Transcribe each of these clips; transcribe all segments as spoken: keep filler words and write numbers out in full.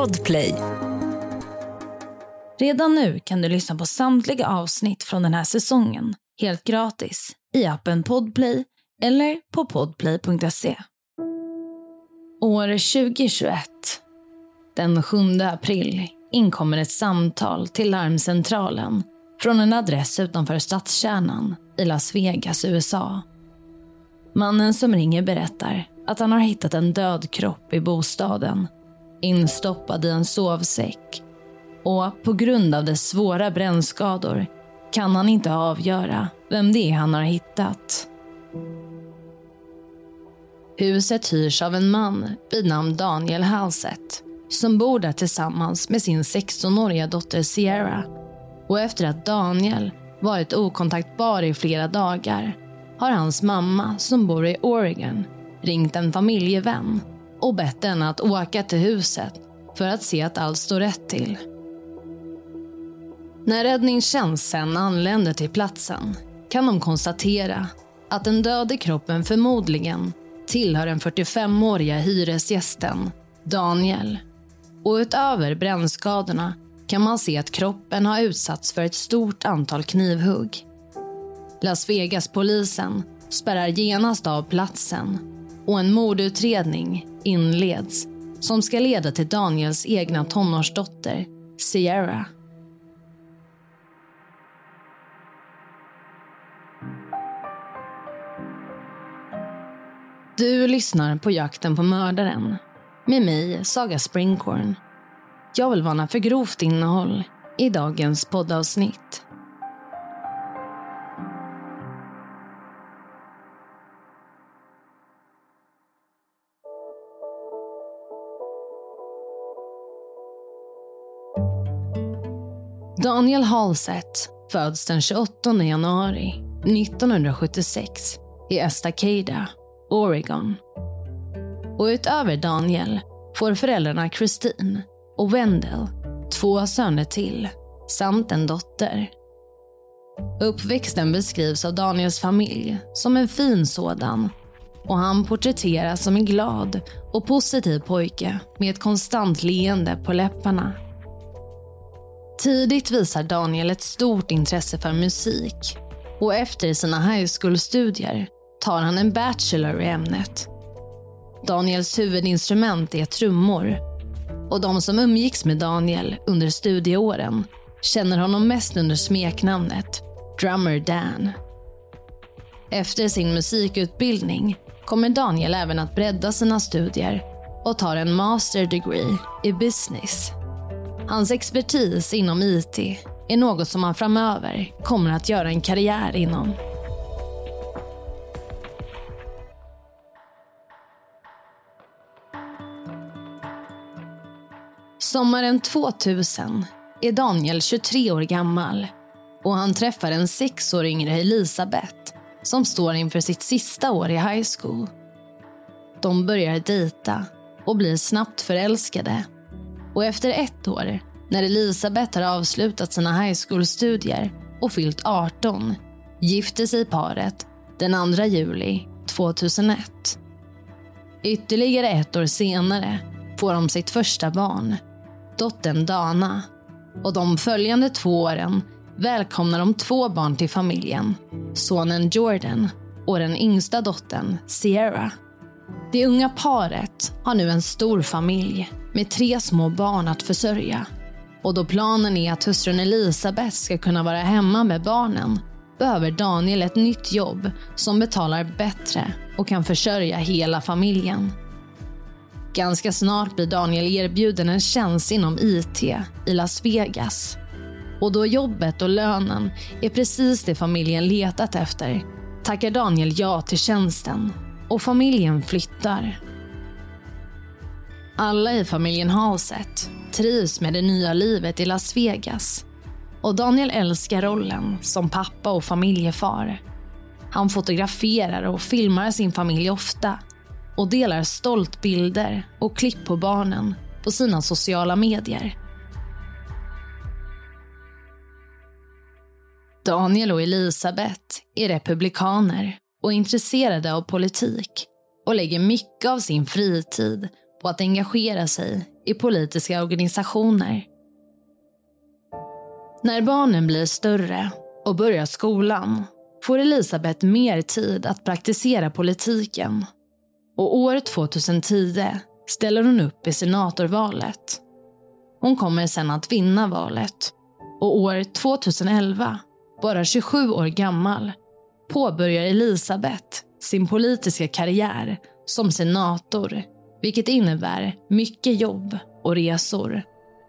Podplay. Redan nu kan du lyssna på samtliga avsnitt från den här säsongen helt gratis i appen Podplay eller på podplay punkt se. År tjugohundratjugoett. Den sjunde april inkommer ett samtal till larmcentralen från en adress utanför stadskärnan i Las Vegas, U S A. Mannen som ringer berättar att han har hittat en död kropp i bostaden, instoppad i en sovsäck, och på grund av dess svåra brännskador kan han inte avgöra vem det är han har hittat. Huset hyrs av en man vid namn Daniel Halsett som bor där tillsammans med sin sextonåriga dotter Sierra, och efter att Daniel varit okontaktbar i flera dagar har hans mamma som bor i Oregon ringt en familjevän och bett henne att åka till huset för att se att allt står rätt till. När räddningstjänsten anländer till platsen kan de konstatera att den döde kroppen förmodligen tillhör den fyrtiofemåriga hyresgästen Daniel. Och utöver brännskadorna kan man se att kroppen har utsatts för ett stort antal knivhugg. Las Vegas-polisen spärrar genast av platsen och en mordutredning inleds som ska leda till Daniels egna tonårsdotter, Sierra. Du lyssnar på Jakten på mördaren med mig, Saga Springhorn. Jag vill varna för grovt innehåll i dagens poddavsnitt. Daniel Halsett föds den tjugoåttonde januari nittonhundrasjuttiosex i Estacada, Oregon. Och utöver Daniel får föräldrarna Christine och Wendell två söner till samt en dotter. Uppväxten beskrivs av Daniels familj som en fin sådan, och han porträtteras som en glad och positiv pojke med ett konstant leende på läpparna. Tidigt visar Daniel ett stort intresse för musik, och efter sina high school-studier tar han en bachelor i ämnet. Daniels huvudinstrument är trummor, och de som umgicks med Daniel under studieåren känner honom mest under smeknamnet Drummer Dan. Efter sin musikutbildning kommer Daniel även att bredda sina studier och tar en master degree i business. Hans expertis inom I T är något som han framöver kommer att göra en karriär inom. Sommaren tvåtusen är Daniel tjugotre år gammal, och han träffar en sex år yngre Elisabeth som står inför sitt sista år i high school. De börjar dejta och blir snabbt förälskade, och efter ett år, när Elisabeth har avslutat sina high school-studier och fyllt arton, gifter sig paret den andra juli tvåtusenett. Ytterligare ett år senare får de sitt första barn, dottern Dana, och de följande två åren välkomnar de två barn till familjen, sonen Jordan och den yngsta dottern Sierra. Det unga paret har nu en stor familj med tre små barn att försörja, och då planen är att hustrun Elisabeth ska kunna vara hemma med barnen behöver Daniel ett nytt jobb som betalar bättre och kan försörja hela familjen. Ganska snart blir Daniel erbjuden en tjänst inom I T i Las Vegas. Och då jobbet och lönen är precis det familjen letat efter tackar Daniel ja till tjänsten, och familjen flyttar. Alla i familjen Halsett trivs med det nya livet i Las Vegas, och Daniel älskar rollen som pappa och familjefar. Han fotograferar och filmar sin familj ofta och delar stolt bilder och klipp på barnen på sina sociala medier. Daniel och Elisabeth är republikaner och intresserade av politik och lägger mycket av sin fritid på att engagera sig i politiska organisationer. När barnen blir större och börjar skolan får Elisabeth mer tid att praktisera politiken. Och år tjugohundratio ställer hon upp i senatorvalet. Hon kommer sedan att vinna valet. Och år tjugoelva, bara tjugosju år gammal, påbörjar Elisabeth sin politiska karriär som senator, vilket innebär mycket jobb och resor.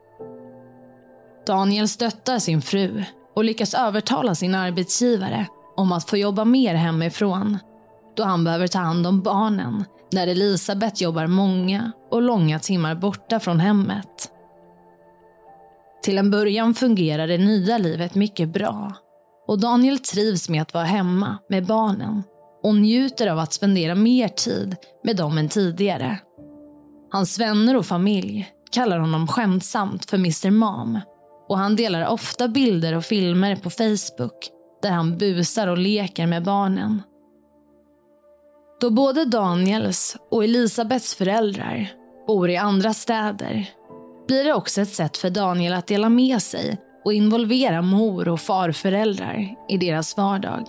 Daniel stöttar sin fru och lyckas övertala sin arbetsgivare om att få jobba mer hemifrån, då han behöver ta hand om barnen när Elisabeth jobbar många och långa timmar borta från hemmet. Till en början fungerar det nya livet mycket bra och Daniel trivs med att vara hemma med barnen och njuter av att spendera mer tid med dem än tidigare. Hans vänner och familj kallar honom skämtsamt för mister Mom och han delar ofta bilder och filmer på Facebook där han busar och leker med barnen. Då både Daniels och Elisabeths föräldrar bor i andra städer blir det också ett sätt för Daniel att dela med sig och involvera mor- och farföräldrar i deras vardag.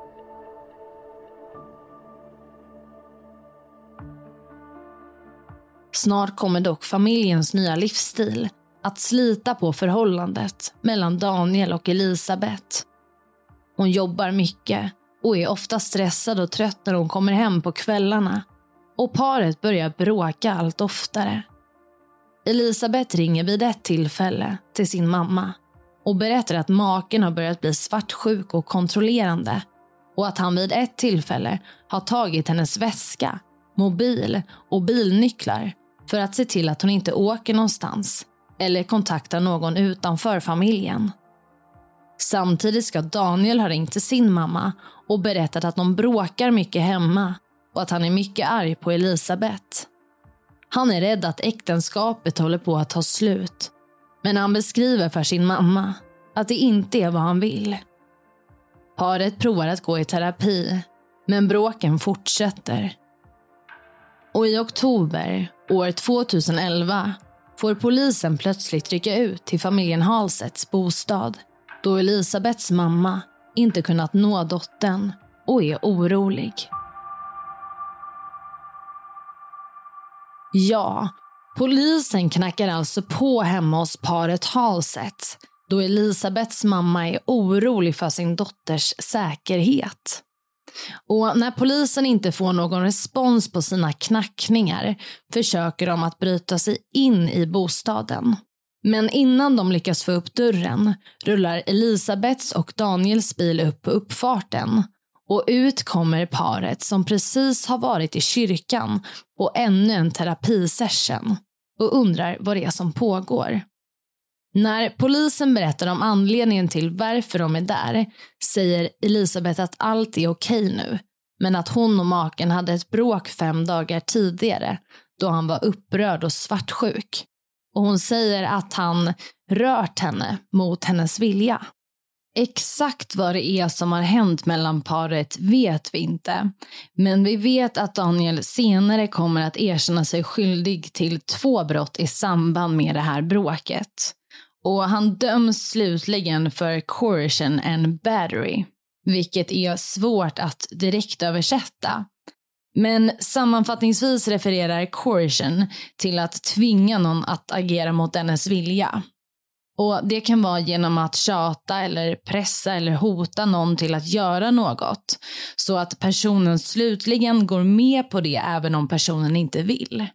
Snart kommer dock familjens nya livsstil att slita på förhållandet mellan Daniel och Elisabeth. Hon jobbar mycket och är ofta stressad och trött när hon kommer hem på kvällarna och paret börjar bråka allt oftare. Elisabeth ringer vid ett tillfälle till sin mamma och berättar att maken har börjat bli svartsjuk och kontrollerande och att han vid ett tillfälle har tagit hennes väska, mobil och bilnycklar för att se till att hon inte åker någonstans eller kontaktar någon utanför familjen. Samtidigt ska Daniel ha ringt till sin mamma och berättat att de bråkar mycket hemma och att han är mycket arg på Elisabeth. Han är rädd att äktenskapet håller på att ta slut, men han beskriver för sin mamma att det inte är vad han vill. Paret provar att gå i terapi, men bråken fortsätter. Och i oktober år tjugoelva får polisen plötsligt rycka ut till familjen Halsets bostad då Elisabeths mamma inte kunnat nå dottern och är orolig. Ja, polisen knackar alltså på hemma hos paret Halset då Elisabeths mamma är orolig för sin dotters säkerhet. Och när polisen inte får någon respons på sina knackningar försöker de att bryta sig in i bostaden. Men innan de lyckas få upp dörren rullar Elisabeths och Daniels bil upp på uppfarten. Och ut kommer paret som precis har varit i kyrkan på ännu en terapisession och undrar vad det är som pågår. När polisen berättar om anledningen till varför de är där säger Elisabeth att allt är okej nu, men att hon och maken hade ett bråk fem dagar tidigare då han var upprörd och svartsjuk. Och hon säger att han rört henne mot hennes vilja. Exakt vad det är som har hänt mellan paret vet vi inte. Men vi vet att Daniel senare kommer att erkänna sig skyldig till två brott i samband med det här bråket. Och han döms slutligen för coercion and battery, vilket är svårt att direkt översätta. Men sammanfattningsvis refererar coercion till att tvinga någon att agera mot dennes vilja. Och det kan vara genom att tjata eller pressa eller hota någon till att göra något, så att personen slutligen går med på det även om personen inte vill.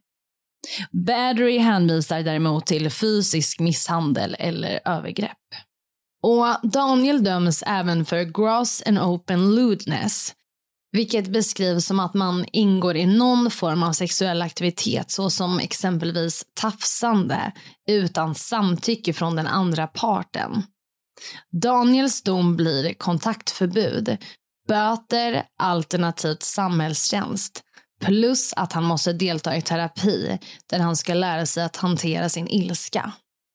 Battery hänvisar däremot till fysisk misshandel eller övergrepp. Och Daniel döms även för gross and open lewdness, vilket beskrivs som att man ingår i någon form av sexuell aktivitet, såsom exempelvis tafsande utan samtycke från den andra parten. Daniels dom blir kontaktförbud, böter alternativt samhällstjänst, plus att han måste delta i terapi där han ska lära sig att hantera sin ilska.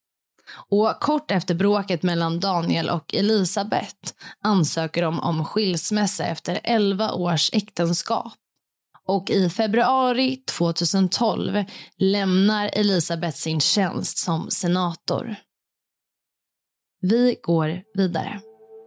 Och kort efter bråket mellan Daniel och Elisabeth ansöker de om skilsmässa efter elva års äktenskap. Och i februari tjugohundratolv lämnar Elizabeth sin tjänst som senator. Vi går vidare.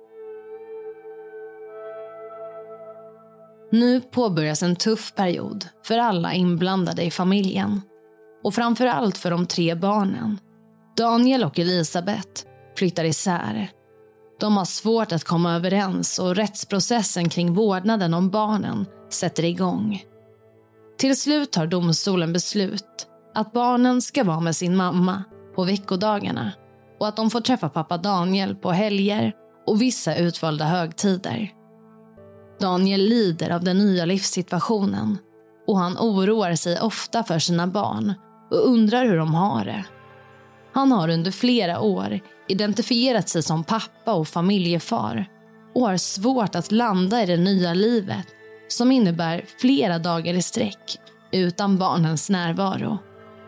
Nu påbörjas en tuff period för alla inblandade i familjen. Och framförallt för de tre barnen. Daniel och Elizabeth flyttar isär. De har svårt att komma överens och rättsprocessen kring vårdnaden om barnen sätter igång. Till slut tar domstolen beslut att barnen ska vara med sin mamma på veckodagarna och att de får träffa pappa Daniel på helger och vissa utvalda högtider. Daniel lider av den nya livssituationen och han oroar sig ofta för sina barn och undrar hur de har det. Han har under flera år identifierat sig som pappa och familjefar och har svårt att landa i det nya livet som innebär flera dagar i sträck utan barnens närvaro.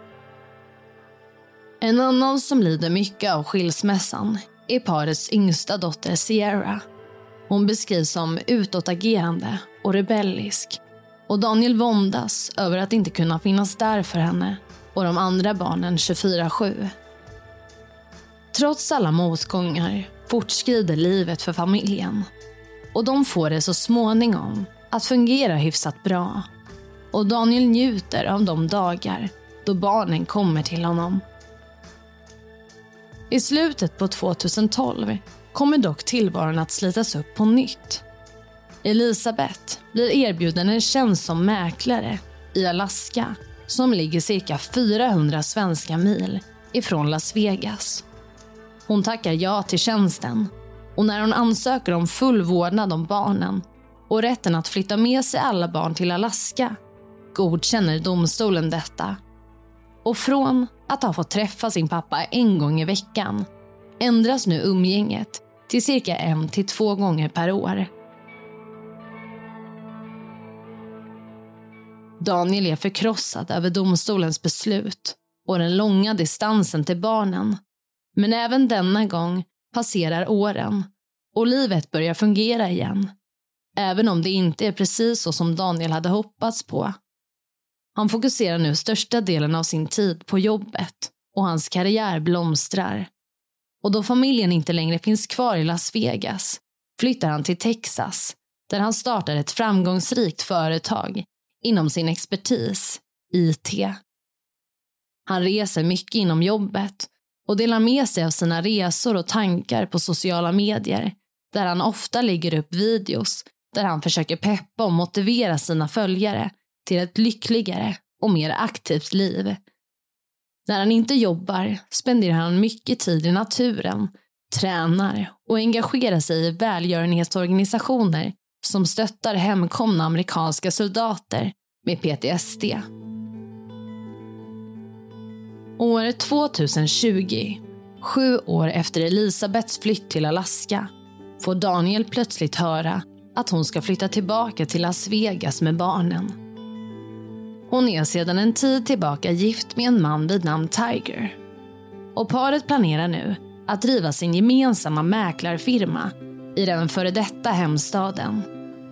En annan som lider mycket av skilsmässan är parets yngsta dotter Sierra. Hon beskrivs som utåtagerande och rebellisk och Daniel våndas över att inte kunna finnas där för henne och de andra barnen tjugofyra sju. Trots alla motgångar fortskrider livet för familjen och de får det så småningom att fungera hyfsat bra. Och Daniel njuter av de dagar då barnen kommer till honom. I slutet på tjugotolv kommer dock tillvaron att slitas upp på nytt. Elizabeth blir erbjuden en tjänst som mäklare i Alaska som ligger cirka fyrahundra svenska mil ifrån Las Vegas. Hon tackar ja till tjänsten och när hon ansöker om full vårdnad om barnen och rätten att flytta med sig alla barn till Alaska godkänner domstolen detta. Och från att ha fått träffa sin pappa en gång i veckan ändras nu umgänget till cirka en till två gånger per år. Daniel är förkrossad över domstolens beslut och den långa distansen till barnen. Men även denna gång passerar åren och livet börjar fungera igen. Även om det inte är precis så som Daniel hade hoppats på. Han fokuserar nu största delen av sin tid på jobbet och hans karriär blomstrar. Och då familjen inte längre finns kvar i Las Vegas flyttar han till Texas där han startar ett framgångsrikt företag inom sin expertis, I T. Han reser mycket inom jobbet och delar med sig av sina resor och tankar på sociala medier där han ofta lägger upp videos där han försöker peppa och motivera sina följare till ett lyckligare och mer aktivt liv. När han inte jobbar spenderar han mycket tid i naturen, tränar och engagerar sig i välgörenhetsorganisationer som stöttar hemkomna amerikanska soldater med P T S D. År tjugotjugo, sju år efter Elizabeths flytt till Alaska, får Daniel plötsligt höra att hon ska flytta tillbaka till Las Vegas med barnen. Hon är sedan en tid tillbaka gift med en man vid namn Tiger. Och paret planerar nu att driva sin gemensamma mäklarfirma i den före detta hemstaden.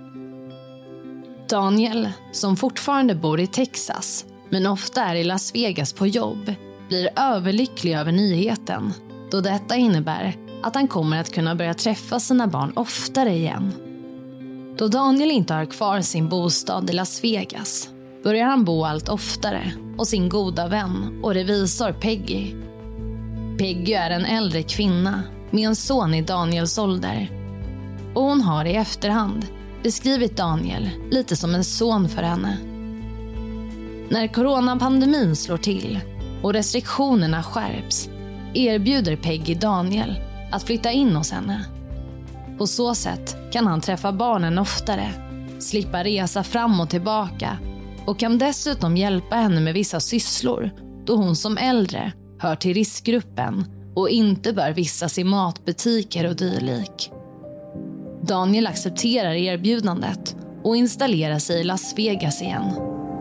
Daniel, som fortfarande bor i Texas men ofta är i Las Vegas på jobb, blir överlycklig över nyheten då detta innebär att han kommer att kunna börja träffa sina barn oftare igen. Då Daniel inte har kvar sin bostad i Las Vegas börjar han bo allt oftare hos sin goda vän och revisor Peggy. Peggy är en äldre kvinna med en son i Daniels ålder. Och hon har i efterhand beskrivit Daniel lite som en son för henne. När coronapandemin slår till och restriktionerna skärps erbjuder Peggy Daniel att flytta in hos henne. På så sätt kan han träffa barnen oftare, slippa resa fram och tillbaka och kan dessutom hjälpa henne med vissa sysslor då hon som äldre hör till riskgruppen och inte bör vistas i matbutiker och dylik. Daniel accepterar erbjudandet och installerar sig i Las Vegas igen.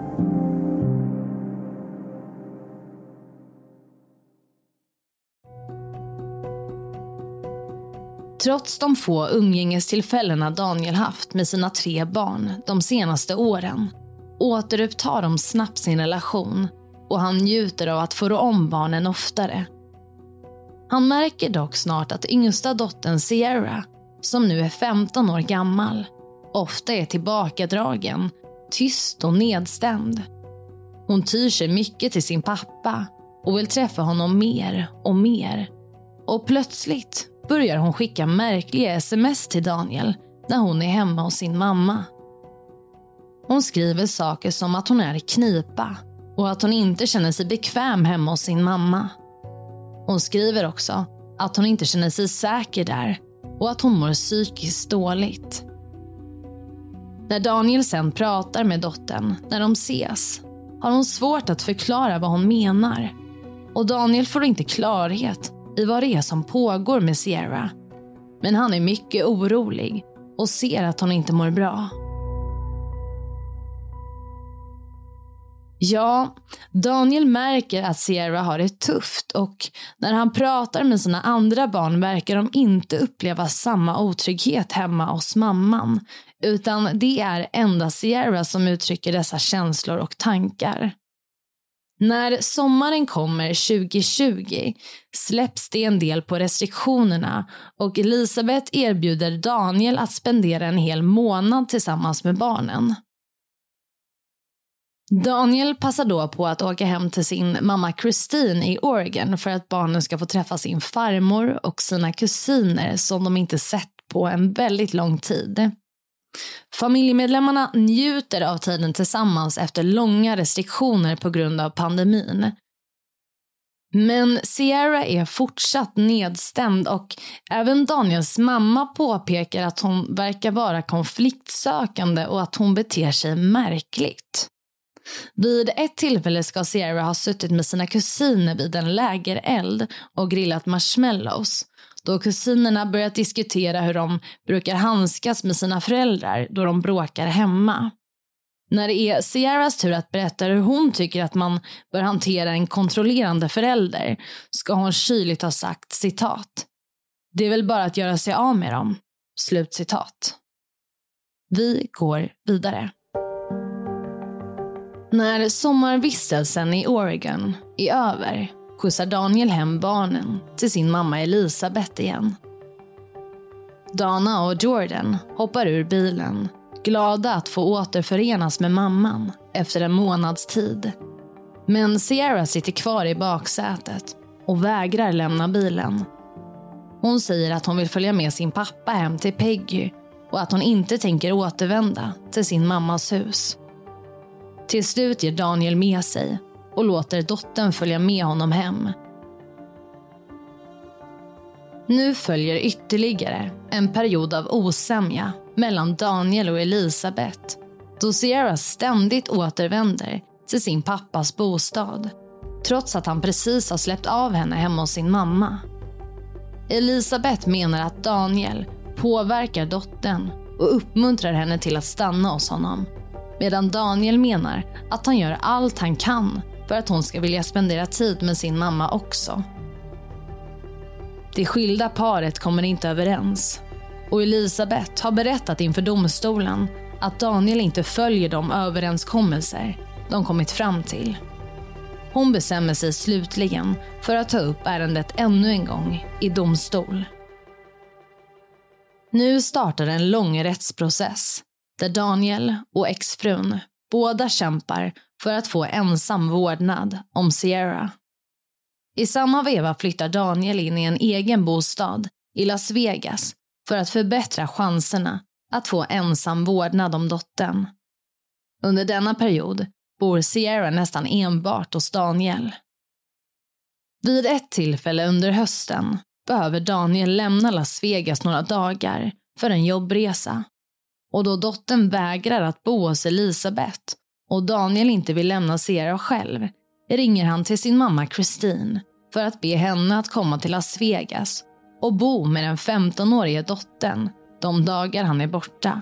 Trots de få umgängestillfällena Daniel haft med sina tre barn de senaste åren återupptar de snabbt sin relation och han njuter av att få rå om barnen oftare. Han märker dock snart att yngsta dottern Sierra, som nu är femton år gammal, ofta är tillbakadragen, tyst och nedstämd. Hon tyr sig mycket till sin pappa och vill träffa honom mer och mer. Och plötsligt börjar hon skicka märkliga sms till Daniel när hon är hemma hos sin mamma. Hon skriver saker som att hon är i knipa och att hon inte känner sig bekväm hemma hos sin mamma. Hon skriver också att hon inte känner sig säker där och att hon mår psykiskt dåligt. När Daniel sen pratar med dottern när de ses har hon svårt att förklara vad hon menar. Och Daniel får inte klarhet i vad det är som pågår med Sierra. Men han är mycket orolig och ser att hon inte mår bra. Ja, Daniel märker att Sierra har det tufft och när han pratar med sina andra barn verkar de inte uppleva samma otrygghet hemma hos mamman, utan det är endast Sierra som uttrycker dessa känslor och tankar. När sommaren kommer tjugo tjugo släpps det en del på restriktionerna och Elisabeth erbjuder Daniel att spendera en hel månad tillsammans med barnen. Daniel passar då på att åka hem till sin mamma Christine i Oregon för att barnen ska få träffa sin farmor och sina kusiner som de inte sett på en väldigt lång tid. Familjemedlemmarna njuter av tiden tillsammans efter långa restriktioner på grund av pandemin. Men Sierra är fortsatt nedstämd och även Daniels mamma påpekar att hon verkar vara konfliktsökande och att hon beter sig märkligt. Vid ett tillfälle ska Sierra ha suttit med sina kusiner vid en lägereld och grillat marshmallows, då kusinerna börjat diskutera hur de brukar handskas med sina föräldrar då de bråkar hemma. När det är Sierras tur att berätta hur hon tycker att man bör hantera en kontrollerande förälder ska hon kyligt ha sagt citat: "Det är väl bara att göra sig av med dem." Slut citat. Vi går vidare. När sommarvistelsen i Oregon är över skjutsar Daniel hem barnen till sin mamma Elisabeth igen. Dana och Jordan hoppar ur bilen, glada att få återförenas med mamman efter en månads tid. Men Sierra sitter kvar i baksätet och vägrar lämna bilen. Hon säger att hon vill följa med sin pappa hem till Peggy och att hon inte tänker återvända till sin mammas hus. Till slut ger Daniel med sig och låter dottern följa med honom hem. Nu följer ytterligare en period av osämja mellan Daniel och Elisabeth, då Sierra ständigt återvänder till sin pappas bostad, trots att han precis har släppt av henne hemma hos sin mamma. Elisabeth menar att Daniel påverkar dottern och uppmuntrar henne till att stanna hos honom, medan Daniel menar att han gör allt han kan för att hon ska vilja spendera tid med sin mamma också. Det skilda paret kommer inte överens och Elisabeth har berättat inför domstolen att Daniel inte följer de överenskommelser de kommit fram till. Hon bestämmer sig slutligen för att ta upp ärendet ännu en gång i domstol. Nu startar en lång rättsprocess där Daniel och exfrun båda kämpar för att få ensam vårdnad om Sierra. I samma veva flyttar Daniel in i en egen bostad i Las Vegas för att förbättra chanserna att få ensam vårdnad om dottern. Under denna period bor Sierra nästan enbart hos Daniel. Vid ett tillfälle under hösten behöver Daniel lämna Las Vegas några dagar för en jobbresa. Och då dottern vägrar att bo hos Elisabeth och Daniel inte vill lämna Sierra själv, ringer han till sin mamma Christine för att be henne att komma till Las Vegas och bo med den femtonåriga dottern de dagar han är borta.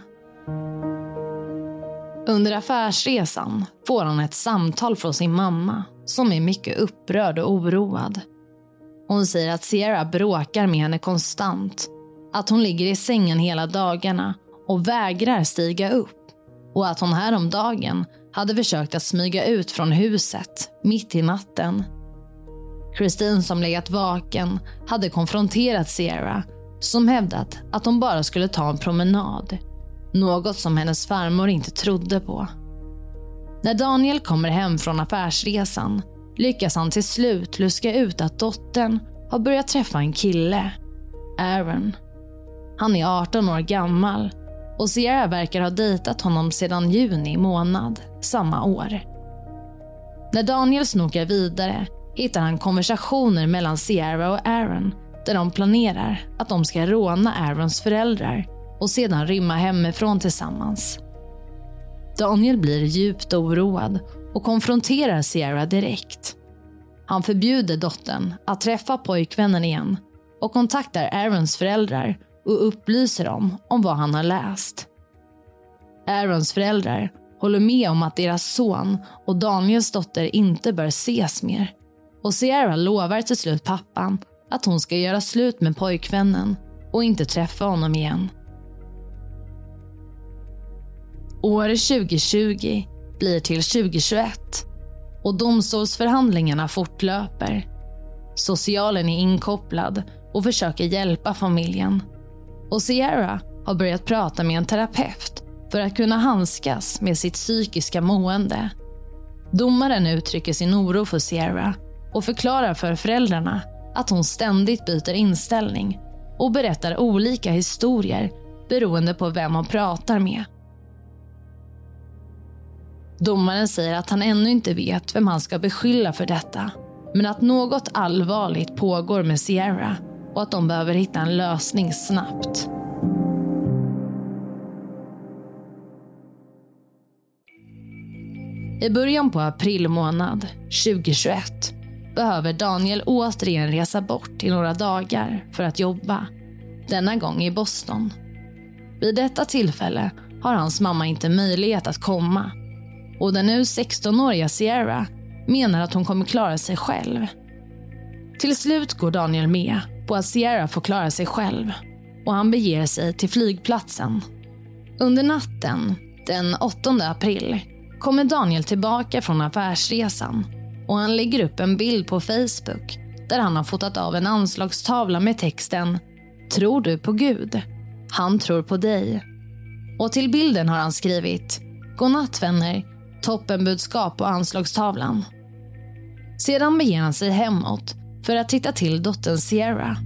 Under affärsresan får han ett samtal från sin mamma som är mycket upprörd och oroad. Hon säger att Sierra bråkar med henne konstant, att hon ligger i sängen hela dagarna och vägrar stiga upp och att hon häromdagen hade försökt att smyga ut från huset mitt i natten. Christine, som legat vaken, hade konfronterat Sierra, som hävdat att hon bara skulle ta en promenad. Något som hennes farmor inte trodde på. När Daniel kommer hem från affärsresan lyckas han till slut luska ut att dottern har börjat träffa en kille, Aaron. Han är arton år gammal och Sierra verkar ha dejtat honom sedan juni månad samma år. När Daniel snokar vidare hittar han konversationer mellan Sierra och Aaron där de planerar att de ska råna Aarons föräldrar och sedan rymma hemifrån tillsammans. Daniel blir djupt oroad och konfronterar Sierra direkt. Han förbjuder dottern att träffa pojkvännen igen och kontaktar Aarons föräldrar och upplyser dem om vad han har läst. Aarons föräldrar håller med om att deras son och Daniels dotter inte bör ses mer. Och Sierra lovar till slut pappan att hon ska göra slut med pojkvännen och inte träffa honom igen. År tjugo tjugo blir till tjugo tjugoett och domstolsförhandlingarna fortlöper. Socialen är inkopplad och försöker hjälpa familjen. Och Sierra har börjat prata med en terapeut för att kunna handskas med sitt psykiska mående. Domaren uttrycker sin oro för Sierra och förklarar för föräldrarna att hon ständigt byter inställning och berättar olika historier beroende på vem hon pratar med. Domaren säger att han ännu inte vet vem han ska beskylla för detta, men att något allvarligt pågår med Sierra och att de behöver hitta en lösning snabbt. I början på april månad tjugo tjugoett behöver Daniel återigen resa bort i några dagar för att jobba, denna gång i Boston. Vid detta tillfälle har hans mamma inte möjlighet att komma och den nu sexton-åriga Sierra menar att hon kommer klara sig själv. Till slut går Daniel med på att Sierra får klara sig själv och han beger sig till flygplatsen. Under natten, den åttonde april, kommer Daniel tillbaka från affärsresan och han lägger upp en bild på Facebook där han har fotat av en anslagstavla med texten "Tror du på Gud? Han tror på dig." Och till bilden har han skrivit "Godnatt vänner, toppenbudskap på anslagstavlan." Sedan beger han sig hemåt för att titta till dottern Sierra.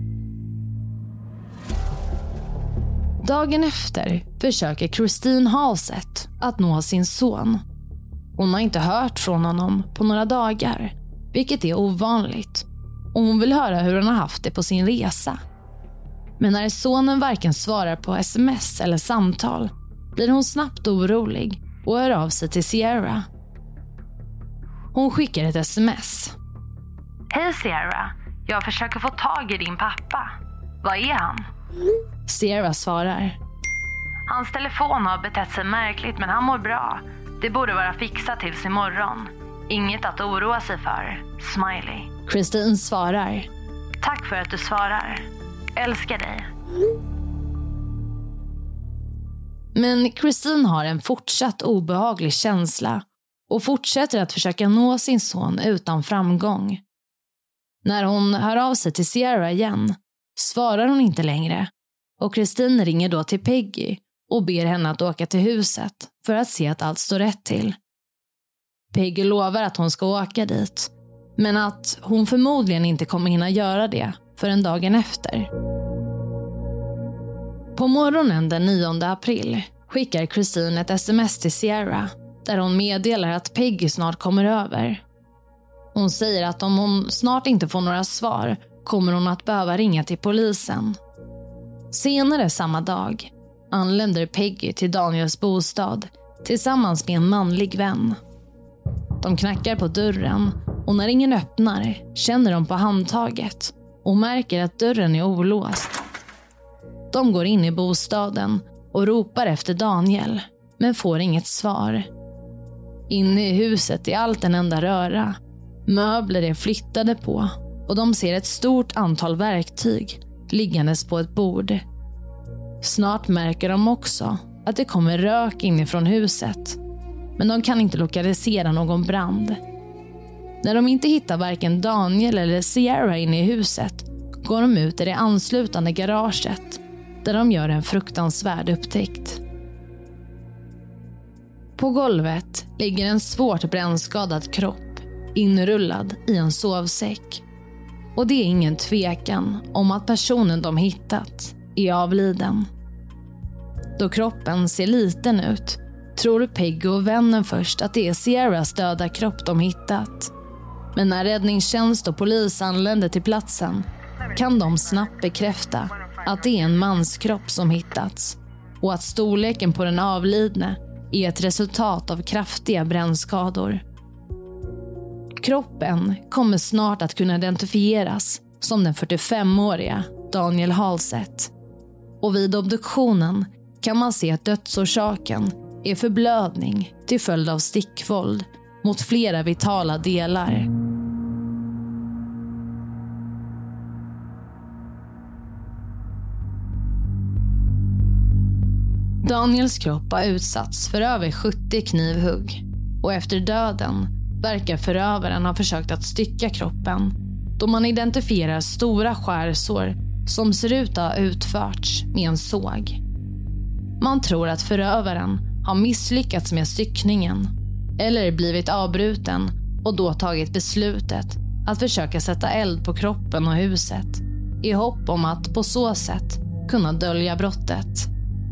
Dagen efter försöker Christine Halsett att nå sin son. Hon har inte hört från honom på några dagar, vilket är ovanligt. Och hon vill höra hur han har haft det på sin resa. Men när sonen varken svarar på sms eller samtal blir hon snabbt orolig och hör av sig till Sierra. Hon skickar ett sms. "Hej Sierra, jag försöker få tag i din pappa. Vad är han?" Sierra svarar. "Hans telefon har betett sig märkligt men han mår bra. Det borde vara fixat tills imorgon. Inget att oroa sig för. Smiley." Christine svarar. "Tack för att du svarar. Älskar dig." Men Christine har en fortsatt obehaglig känsla och fortsätter att försöka nå sin son utan framgång. När hon hör av sig till Sierra igen svarar hon inte längre och Christine ringer då till Peggy och ber henne att åka till huset för att se att allt står rätt till. Peggy lovar att hon ska åka dit, men att hon förmodligen inte kommer hinna göra det förrän dagen efter. På morgonen den nionde april skickar Christine ett sms till Sierra där hon meddelar att Peggy snart kommer över. Hon säger att om hon snart inte får några svar kommer hon att behöva ringa till polisen. Senare samma dag anländer Peggy till Daniels bostad tillsammans med en manlig vän. De knackar på dörren och när ingen öppnar känner de på handtaget och märker att dörren är olåst. De går in i bostaden och ropar efter Daniel men får inget svar. Inne i huset är allt en enda röra. Möbler är flyttade på och de ser ett stort antal verktyg liggandes på ett bord. Snart märker de också att det kommer rök inifrån huset. men de kan inte lokalisera någon brand. När de inte hittar varken Daniel eller Sierra inne i huset går de ut i det anslutande garaget där de gör en fruktansvärd upptäckt. På golvet ligger en svårt brännskadad kropp inrullad i en sovsäck. Och det är ingen tvekan om att personen de hittat är avliden. Då kroppen ser liten ut tror Peggy och vännen först att det är Sierras döda kropp de hittat. Men när räddningstjänst och polis anländer till platsen kan de snabbt bekräfta att det är en manskropp som hittats och att storleken på den avlidne är ett resultat av kraftiga brännskador. Kroppen kommer snart att kunna identifieras som den fyrtiofemåriga Daniel Halsett. Och vid obduktionen kan man se att dödsorsaken är förblödning till följd av stickvåld mot flera vitala delar. Daniels kropp har utsatts för över sjuttio knivhugg och efter döden verkar förövaren ha försökt att stycka kroppen då man identifierar stora skärsår som ser ut att ha utförts med en såg. Man tror att förövaren har misslyckats med styckningen eller blivit avbruten och då tagit beslutet att försöka sätta eld på kroppen och huset i hopp om att på så sätt kunna dölja brottet.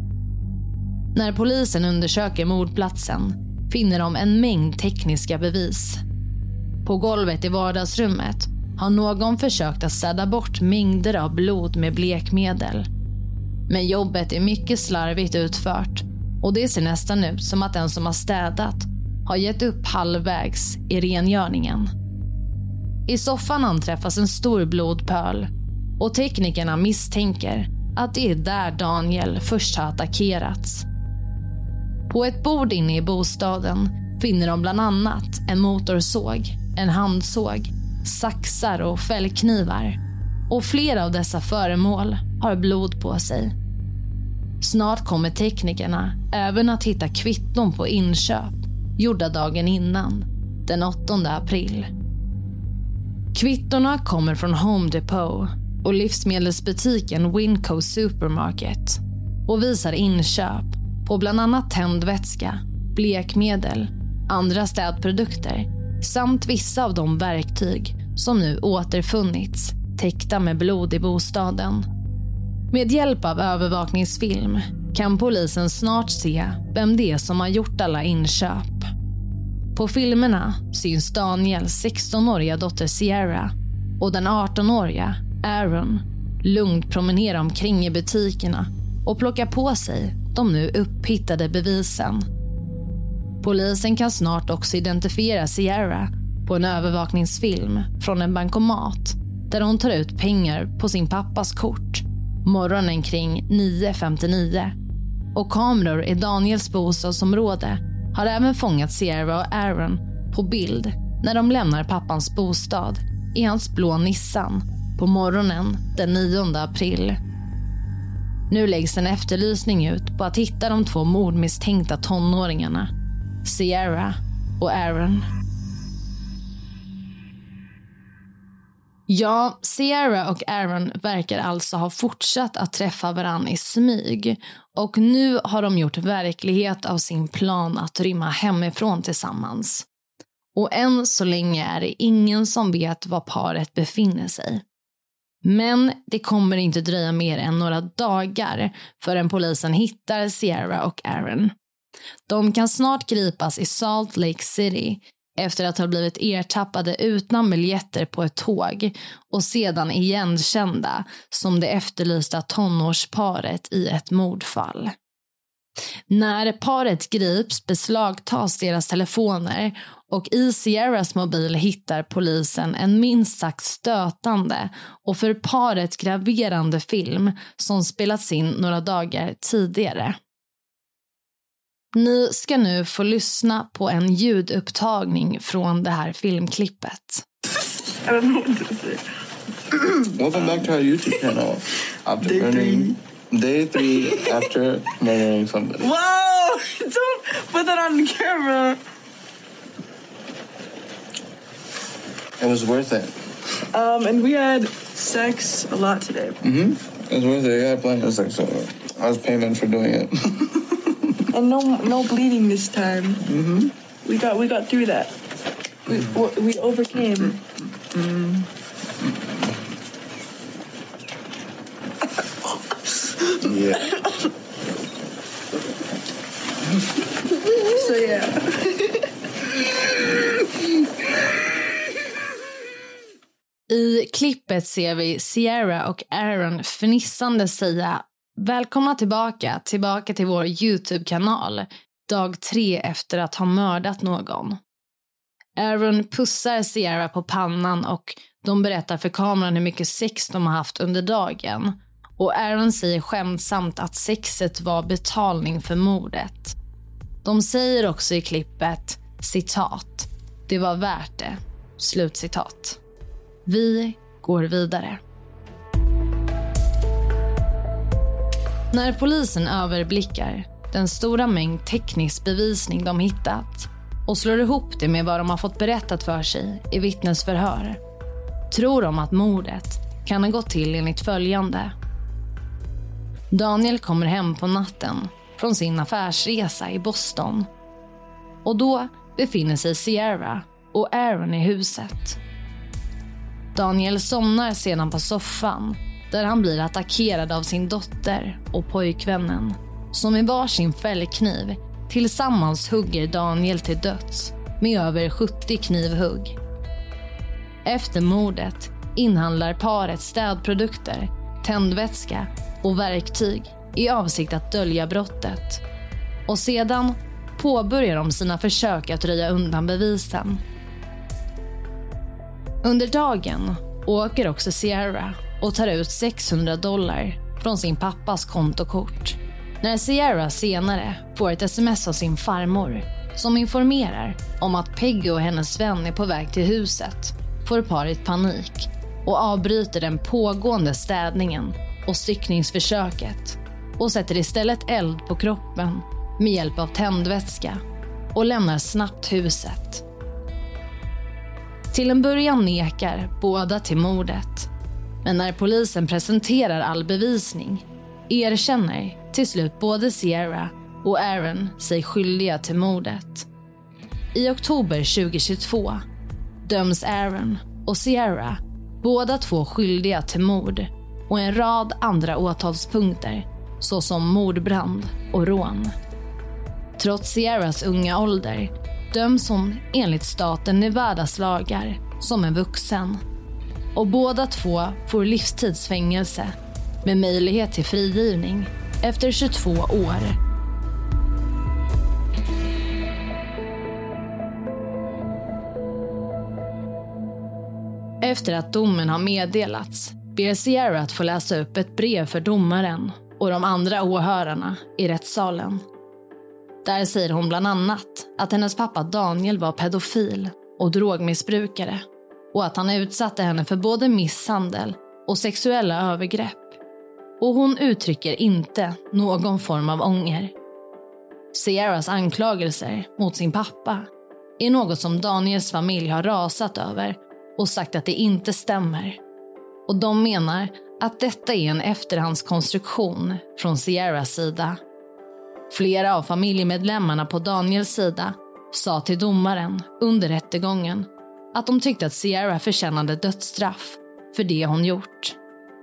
När polisen undersöker mordplatsen finner de en mängd tekniska bevis. På golvet i vardagsrummet har någon försökt att städa bort mängder av blod med blekmedel. Men jobbet är mycket slarvigt utfört och det ser nästan ut som att den som har städat har gett upp halvvägs i rengöringen. I soffan anträffas en stor blodpöl och teknikerna misstänker att det är där Daniel först har attackerats. På ett bord inne i bostaden finner de bland annat en motorsåg, en handsåg, saxar och fällknivar. Och flera av dessa föremål har blod på sig. Snart kommer teknikerna även att hitta kvitton på inköp gjorda dagen innan, den åttonde april. Kvittorna kommer från Home Depot och livsmedelsbutiken Winco Supermarket och visar inköp på bland annat tändvätska, blekmedel, andra städprodukter samt vissa av de verktyg som nu återfunnits täckta med blod i bostaden. Med hjälp av övervakningsfilm kan polisen snart se vem det är som har gjort alla inköp. På filmerna syns Daniels sextonåriga dotter Sierra och den artonåriga Aaron lugnt promenera omkring i butikerna och plocka på sig de nu upphittade bevisen. Polisen kan snart också identifiera Sierra på en övervakningsfilm från en bankomat där hon tar ut pengar på sin pappas kort morgonen kring nio femtionio. Och kameror i Daniels bostadsområde har även fångat Sierra och Aaron på bild när de lämnar pappans bostad i hans blå Nissan på morgonen den nionde april. Nu läggs en efterlysning ut på att hitta de två mordmisstänkta tonåringarna, Sierra och Aaron. Ja, Sierra och Aaron verkar alltså ha fortsatt att träffa varann i smyg och nu har de gjort verklighet av sin plan att rymma hemifrån tillsammans. Och än så länge är det ingen som vet var paret befinner sig. Men det kommer inte dröja mer än några dagar förrän polisen hittar Sierra och Aaron. De kan snart gripas i Salt Lake City efter att ha blivit ertappade utan biljetter på ett tåg och sedan igenkända som det efterlysta tonårsparet i ett mordfall. När paret grips beslagtas deras telefoner och i Sierras mobil hittar polisen en minst sagt stötande och för paret graverande film som spelats in några dagar tidigare. Ni ska nu få lyssna på en ljudupptagning från det här filmklippet. Welcome back to our YouTube channel. After day three. Day three after murdering somebody. Wow! don't put that on camera. It was worth it. Um, and we had sex a lot today. Mm-hmm. It was worth it. I got plenty of sex. So I was paying for doing it. And no, no bleeding this time. Mm-hmm. We got, we got through that. We, we overcame. Mm. Yeah. So yeah. I klippet ser vi Sierra och Aaron fnissande säga välkomna tillbaka, tillbaka till vår YouTube-kanal, dag tre efter att ha mördat någon. Aaron pussar Sierra på pannan och de berättar för kameran hur mycket sex de har haft under dagen. Och Aaron säger skämtsamt att sexet var betalning för mordet. De säger också i klippet, citat, det var värt det, slutcitat. Vi går vidare. När polisen överblickar den stora mängd teknisk bevisning de hittat och slår ihop det med vad de har fått berättat för sig i vittnesförhör, tror de att mordet kan ha gått till enligt följande. Daniel kommer hem på natten från sin affärsresa i Boston. Och då befinner sig Sierra och Aaron i huset. Daniel somnar sedan på soffan där han blir attackerad av sin dotter och pojkvännen som i varsin fällkniv tillsammans hugger Daniel till döds med över sjuttio knivhugg. Efter mordet inhandlar paret städprodukter, tändvätska och verktyg i avsikt att dölja brottet. Och sedan påbörjar de sina försök att röja undan bevisen. Under dagen åker också Sierra och tar ut sexhundra dollar från sin pappas kontokort. När Sierra senare får ett sms av sin farmor som informerar om att Peggy och hennes vän är på väg till huset får paret panik och avbryter den pågående städningen och styckningsförsöket och sätter istället eld på kroppen med hjälp av tändvätska och lämnar snabbt huset. Till en början nekar båda till mordet, men när polisen presenterar all bevisning erkänner till slut både Sierra och Aaron sig skyldiga till mordet. I oktober tjugohundratjugotvå döms Aaron och Sierra båda två skyldiga till mord och en rad andra åtalspunkter såsom mordbrand och rån. Trots Sierras unga ålder döms hon enligt staten Nevadas lagar som en vuxen. Och båda två får livstidsfängelse med möjlighet till frigivning efter tjugotvå år. Efter att domen har meddelats ber Sierra att få läsa upp ett brev för domaren och de andra åhörarna i rättssalen. Där säger hon bland annat att hennes pappa Daniel var pedofil och drogmissbrukare och att han utsatte henne för både misshandel och sexuella övergrepp. Och hon uttrycker inte någon form av ånger. Sierras anklagelser mot sin pappa är något som Daniels familj har rasat över och sagt att det inte stämmer. Och de menar att detta är en efterhandskonstruktion från Sierras sida. Flera av familjemedlemmarna på Daniels sida sa till domaren under rättegången att de tyckte att Sierra förtjänade dödsstraff för det hon gjort.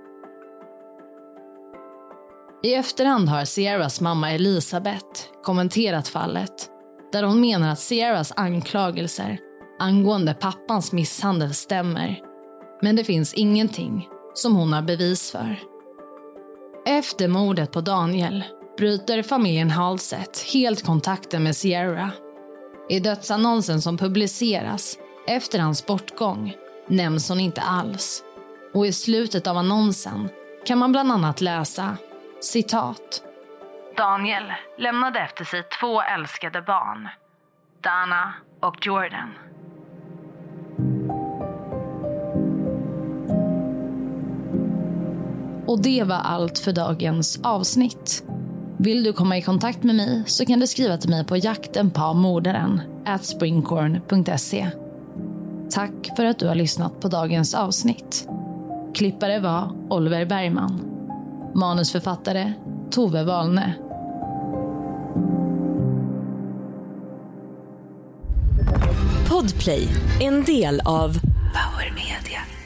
I efterhand har Sierras mamma Elisabeth kommenterat fallet där hon menar att Sierras anklagelser angående pappans misshandel stämmer, men det finns ingenting som hon har bevis för. Efter mordet på Daniel bryter familjen Halsett helt kontakten med Sierra. I dödsannonsen som publiceras efter hans bortgång nämns hon inte alls. Och i slutet av annonsen kan man bland annat läsa, citat: Daniel lämnade efter sig två älskade barn, Dana och Jordan. Och det var allt för dagens avsnitt. Vill du komma i kontakt med mig så kan du skriva till mig på jakten på mordaren at springcorn punkt se. Tack för att du har lyssnat på dagens avsnitt. Klippare var Oliver Bergman. Manusförfattare Tove Wahlne. Podplay, en del av Power Media.